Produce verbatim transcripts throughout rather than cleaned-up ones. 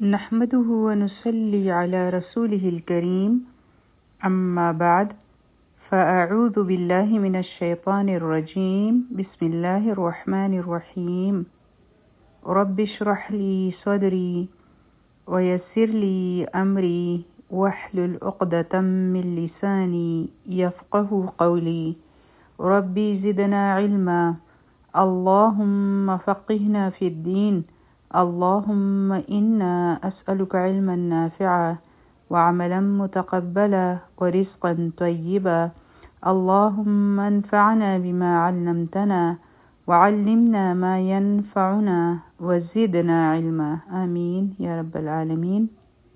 نحمده ونصلي على رسوله الكريم أما بعد فأعوذ بالله من الشيطان الرجيم بسم الله الرحمن الرحيم رب اشرح لي صدري ويسر لي أمري واحلل عقدة من لساني يفقه قولي ربي زدنا علما اللهم فقهنا في الدين اللهم إنا أسألك علما نافعا وعملا متقبلا ورزقا طيبا اللهم انفعنا بما علمتنا وعلمنا ما ينفعنا وزدنا علما آمين يا رب العالمين.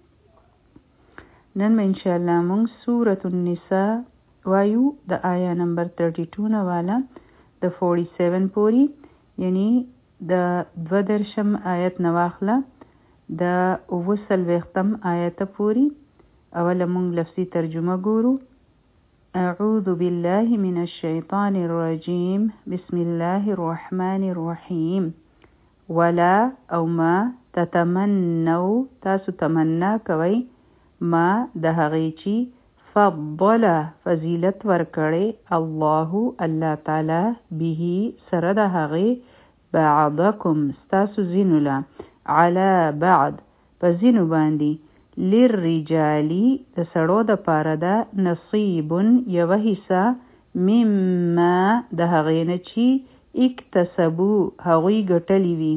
نن إن شاء الله من سورة النساء وایو د آیا نمبر thirty-two نه والا د forty-seven پوری یعنی د دو درشم آیت نواخله د اوه څلوېښتم آیت پوری. اوله مونږ لفظي ترجمه ګورو. اعوذ بالله من الشیطان الرجیم بسم الله الرحمن الرحیم. ولا او ما تتمنو تاسو تمنا کوي ما د هغې چې فضل فضیلت ورکړي الله الله تعالی به سره د هغې بعضکم ستاسو زینو لا علی بعض په زینو باندې للرجالی د سړو د پاره ده نصیب یوه حصه مما د هغې نه چې اکتسبو هغوی ګټلی وي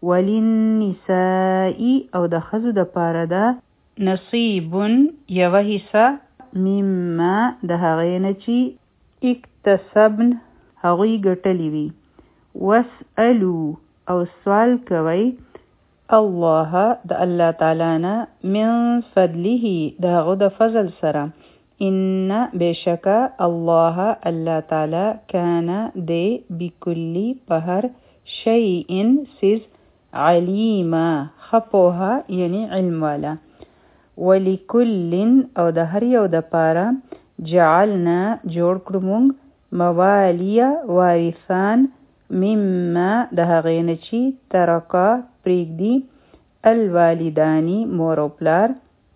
وللنساء او د ښځو د پاره ده نصیب یوه حصه مما د هغې نه چې اکتسبن هغوی ګټلی وي واسألو او سوال کوي الله د الله تعالی نه من فضله د هغه د فضل سره ان بشکا الله الله تعالی کان دی بكل په هر شیء سیز علیما خپوها یعنی علم والا ولکل او د هر یو د پاره جعلنا جوړ کړو مونږ موالیا وارثان مما د هغې نه چې ترکا پرېږدي الوالدانی مور او پلار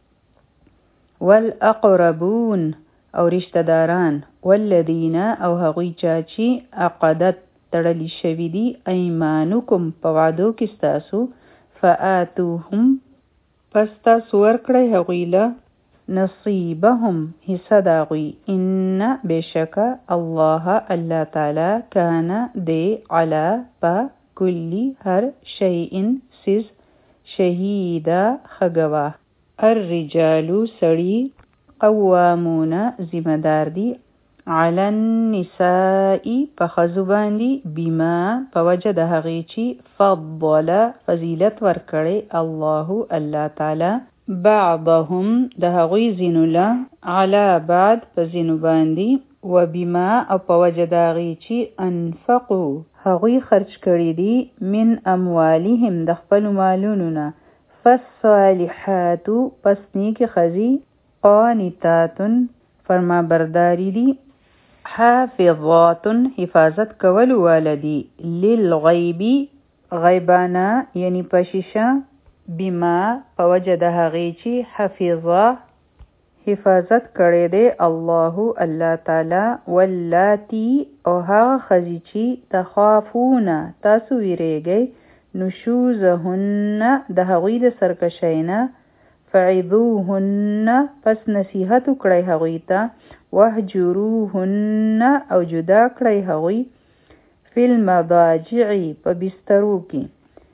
والاقربون او رشته داران والذین او هغوی چا چې عقدت تړلی شوي دي ایمانکم په وعدو کې ستاسو فآتوهم پس تاسو ورکړئ هغوی له نصیبهم حصه د هغوی ان بشکه الله الله تعالی کان دی علی په کلی هر شیء سیز شهیدا ښه الرجال سړي قوامون ذمه دار دي علی النساء په ښځو باندې بما په وجه د هغې چې فضل فضیلت ورکړی الله الله تعالی بعضهم د هغوی زینو له علی بعض په زینو باندې و بما او په وجه د هغې چې انفقو هغوی خرج کړي دي من اموالهم د خپلو مالونو نه فالصالحات پس نیکې ښځې قانتات فرمانبرداري دي حافظات حفاظت کولو واله دي للغیب غیبانه یعنی په شیشه بما په وجه د هغې چې حفظه حفاظت کړی دی الله الله تعالی واللاتی او هغه ښځې چې تخافونه تاسو ویریږئ نشوزهن د هغوی د سرکشۍ نه فعظوهن پس نصیحت وکړئ هغوی ته وهجروهن او جدا کړئ هغوی فی المضاجع په بسترو کې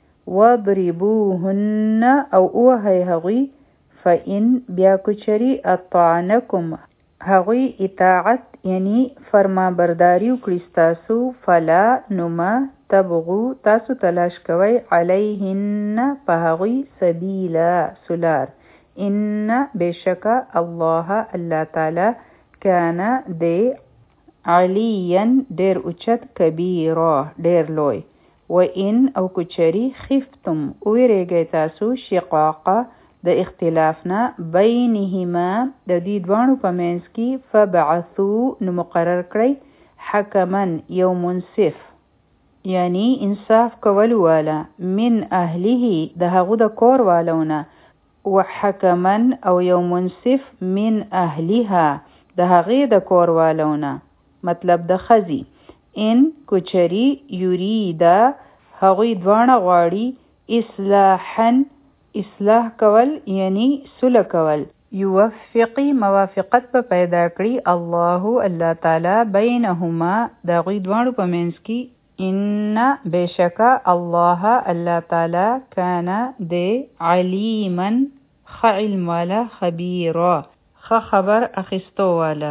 وضربوهن او اوهی هغوی فإن بیا کچری اطعنکم هغوی اطاعت یعنی فرمانبرداري وکړي ستاسو فلا نما تبغو تاسو تلاش کوئ علیهن په هغوی سبیلا سلار ان بشکه الله الله تعالی کان دی علیا ډیر اوچت کبیره ډیر لوی و ان او کچری خفتم ویریږئ تاسو شقاقه د اختلاف نه بینهما د دې دواړو په منځ کې فبعثو نو مقرر کړئ حکمن یو منصف یعنی انصاف کول والا من اهله د هغه د کور والونه وحکمن او یو منصف من اهلها د هغې د کوروالونه مطلب د ښځې ان کوچري یریدا هغوی دواړه غواړي اصلاحا اصلاح کول یعنی صلح کول یوفقی موافقت په پیدا کړي الله الله تعالی بینهما د هغوی دواړو په منځ کې ان بشکا الله الله تعالی کان د علیما خ علم والا خبیرا خ خبر اخیستو والا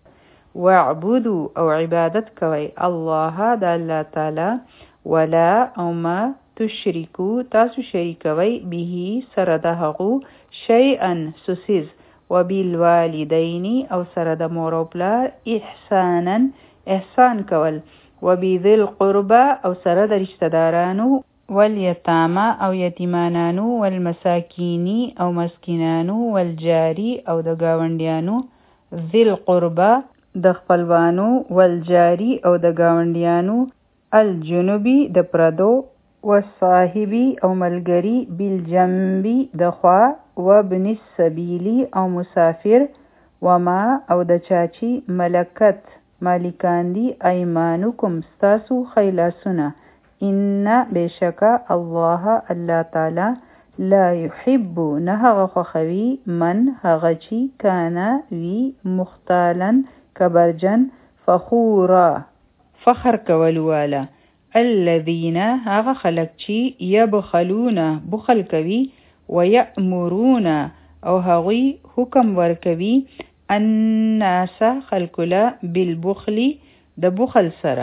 وعبدو او عبادت کوي الله د الله تعالی ولا او ما تشرکو تاسو شریکوي به سره د هغو شیئا سوسیز وبالوالدین او سره د مور او پلار احسانا احسان کول وبذی القربى او سره د رشتہ دارانو والیتاما او یتیمانانو والمساکینی او مسکینانو والجاری او د گاونډیانو ذی القربى د خپلوانو والجاری او د گاونډیانو الجنوبی د پردو والصاحبی او ملګری بالجنبی د خوا وابن السبیلی او مسافر وما او د چاچی ملکت مالکان دی ایمانکم ستاسو خیلاسونه ان بشکا الله الله تعالی لا يحب نهغ خوخوی من هغچی کانا وی مختالا کبرجن فخورا فخر کولوالا الذین هغه خلق چی یبخلون بخل کوي ویأمرون او هغوی حکم ورکوي الناس خلقلا بالبخل د بخل سره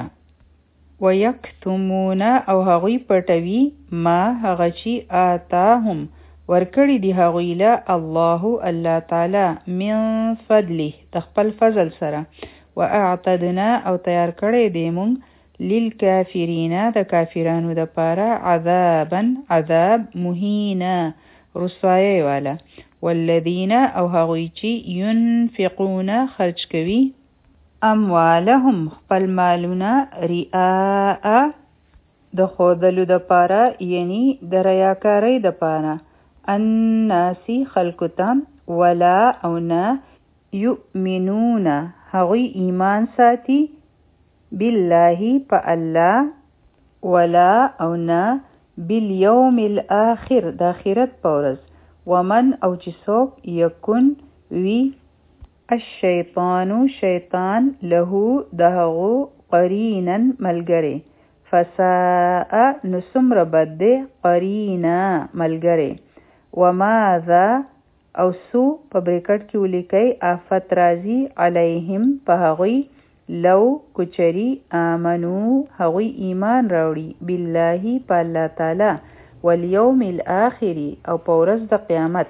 ویکتمون او هغوی پټوي ما هغه چی آتاهم ورکړي دی هغوی له الله الله تعالی من فضله تخپل فضل سره واعتدنا او تیار کړي دی مونږ للکافرین د کافرانو د پاره عذابا عذاب مهینا رسوایی والا والذین او هغوی چې ينفقون خرج کوي اموالهم خپل مالونه رئاء د خودلو د پاره یعنی د ریاکاری د پاره الناسی خلقتا ولا او نه یؤمنون هغوی ایمان ساتي بالله په الله ولا او نه بالیوم الاخر د آخرت په ورځ ومن او چې څوک یکن وی الشیطان شیطان له دهغو قرینا ملګری فساء نسمر بد قرینا ملګری وماذا او سو په بریکټ کې ولیکي آفت راځي علیهم په هغوی لو کچری آمنو هغوی ایمان راوړي بالله په الله تعالی والیوم الاخر او په ورځ د قیامت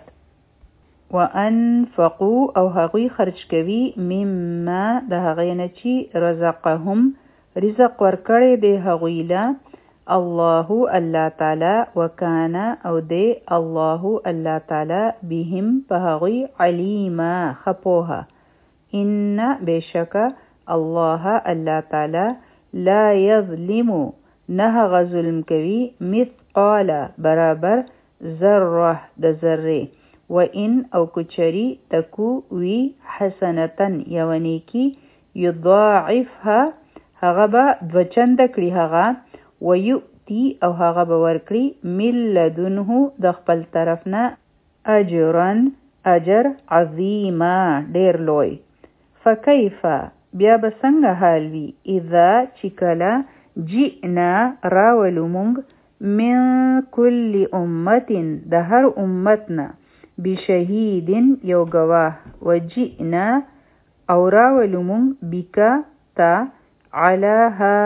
وانفقوا او هغوی خرج کوي مما د هغې نه چې رزقهم رزق ورکړی دی هغوی له الله الله تعالی وکانا او دی الله الله تعالی بهم په هغوی علیما خپوها ان بشکه الله الله تعالی لا یظلم نه هغه ظلم کوي مثقال برابر ذره د ذره و ان او کچری تکو وی حسنتن یو نیکی یضاعفها هغه به دوچند کړي هغه و یؤتی او هغه به ورکړي من لدنه د خپل طرف نه اجرن اجر عظیما ډیر لوی فکیف بیا به څنګه حال وي اذا چې کله جئنا راولو مونږ من کل امت د هر امتنا بشهید یو گواه وجئنا او راولو مونږ بکا تا علی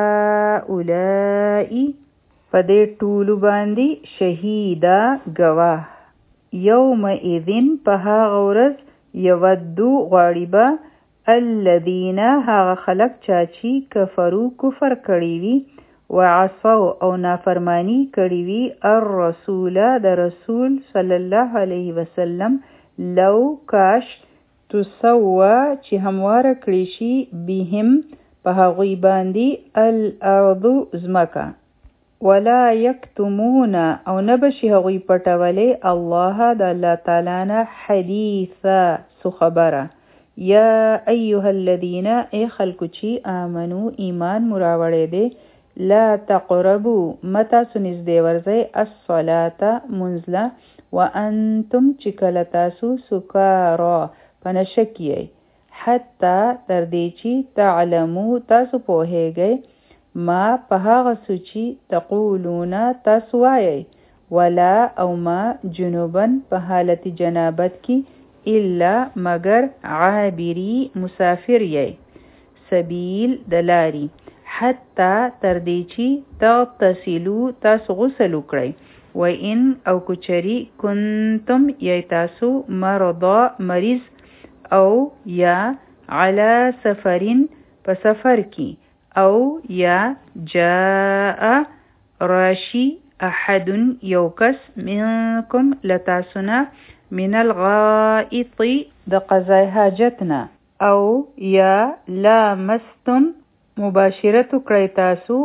هؤلاء په دې ټولو باندې شهیدا گواه یوم اذن په هغه ورځ یودو غواړي به الذین هغه خلق چاچی کفرو کفر کړی وي وعصوا او نافرمانی کړی وي الرسول د رسول صلی الله علیه وسلم لو کاش تسوا چې هموار کړی شي بهم په هغوی باندې الارض زمکه ولا یکتمون او نبشي هغوی پټولی الله د الله تعالی نه حدیثا سو خبره یا ایها الذین ای خلکو چې آمنو ایمان مراوړی دی لا تقربوا متا سنز دی ورځي الصلاة منزله وانتم چې کله تاسو سکارا پنشکی حتی تر دې چې تعلمو تاسو پوهیږئ ما په هغه څه چې تقولون تاسو وایئ ولا او ما جنوبن په حالت جنابت کې الا مگر عابری مسافر یې سبیل دلاری حتی تر دې چې تغتسلو تاسو غسل وکړئ و ان او کچری کنتم یې تاسو مرضا مریض او یا علی سفرین په سفر کې او یا جاء راشی احد یوکس منکم لتاسنا من الغائط د قضای حاجتنا او یا لامستم مباشرت کړی تاسو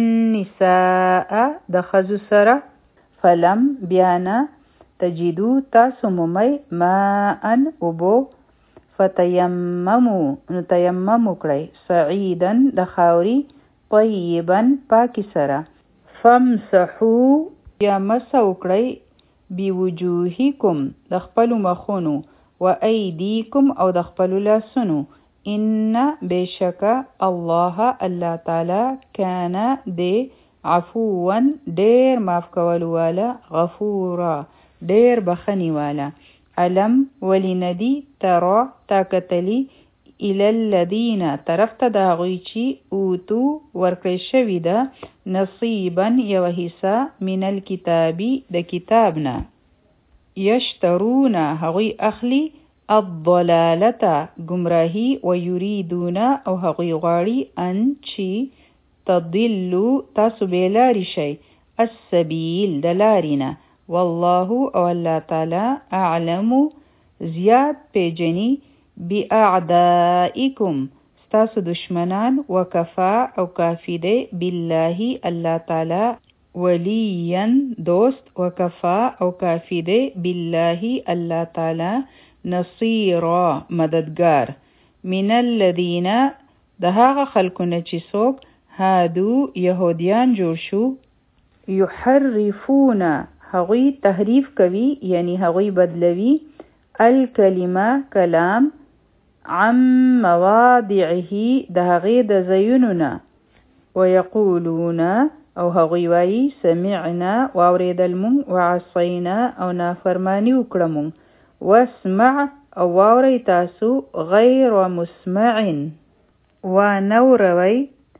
النساء د ښځو سره فلم بیانا تجدو تاسو ممی ماء اوبو فتیممو نو تیمم وکړئ صعیدا د خاوري طیبا پاکی سره فامسحو یا مسح وکړئ بوجوهکم د خپلو مخونو و ایدیکم او د خپلو لاسونو ان بشک الله الله تعالی کان دی عفوا ډیر معاف کولو والا غفورا ډیر بخنی والا علم ولندی ترا تاکتلی الی الذین طرف ته د هغوی چې اوتو ورکړی شوي ده نصیبا یوه حصه من الکتابي د کتاب نه یشترون هغوی اخلي الضلالته گمراهی و یریدون او هغوی غواړي ان چې تضلوا تاسو بېلارې شئ السبیل د لارې نه والله او الله تعالی اعلم زیاد پیجنی بی اعدائکم ستاسو دشمنان وکفا او کافی دی بالله الله تعالی ولیا دوست وکفا او کافی دی بالله الله تعالی نصیرا مددگار من الذین د هغه خلکونه چې څوک هادو یهودیان جوړ شو یحرفون هغوی تحریف کوي یعنی هغوی بدلوي الکلمه کلام عن مواضعه د هغې د ځایونو نه ویقولون او هغوی وایي سمعنا واورېدل مونږ وعصینا او نافرماني وکړه مونږ واسمع او واورئ تاسو غیر مسمع وانوروئ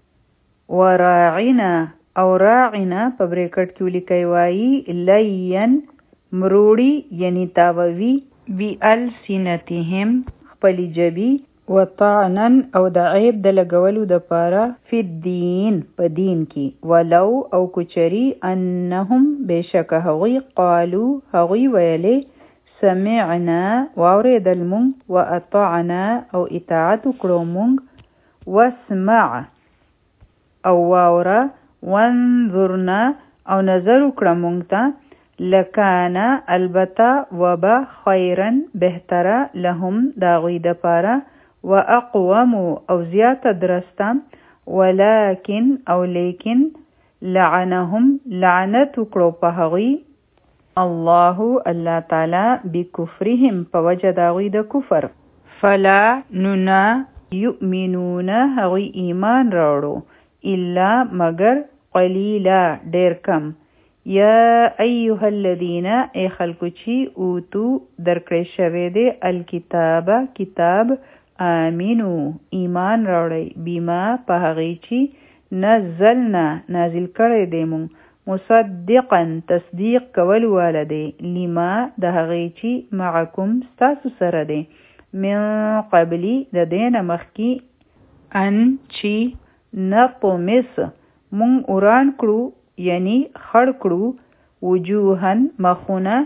وراعنا او راعنا په بریکټ کې ولیکئ وایي لین مروړي یعنی تاووي بی السنتهم خپلې ژبې وطعنا او د عیب د لګولو دپاره فی الدین په دین کې ولو او کچري انهم بېشکه هغوی قالو هغوی ویلې سمعنا واورېدل مونږ واطعنا او اطاعت وکړو مونږ واسمع او واوره وانظرنا او نظر وکړه مونږ ته لکانا البته وبا خیرا بهتره لهم د هغوی دپاره واقوم او زیاته درسته ولکن او لیکن لعنهم لعنت وکړو په هغوی الله الله تعالی بکفرهم په وجه د هغوی د کفر فلا ننا یؤمنون هغوی ایمان راوړو الا مگر قلیلا ډیر کم یا ایها الذین ای خلکو چې اوتو درکړی شوی دی الکتاب کتاب آمینو ایمان راوړئ بیما په هغې چې نزلنا نازل کړی دی مونږ مصدقا تصدیق کول والا دی لما د هغې چې معکم ستاسو سره دی من قبلی د دې نه مخکې ان چې نطمس مونږ وران کړو یعنی خړ کړو وجوهن مخونه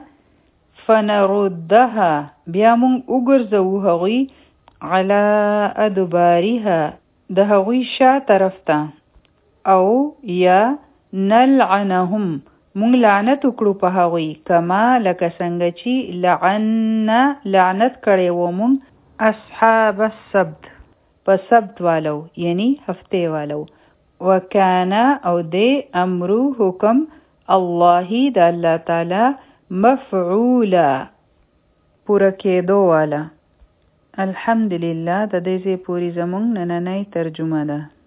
فنردها بیا مونږ وګرځو هغوی علی ادبارها د هغوی شا طرف ته او یا نلعنهم مونږ لعنت وکړو په هغوی کما لکه څنګه چې لعنا لعنت کړی و مونږ اصحاب السبت په سبت والو یعنی هفته والو وکانا او دی امرو حکم الله د الله تعالی مفعولا پورا کېدو والا. الحمدلله د دې ځای پوری زمونږ نننۍ ترجمه ده.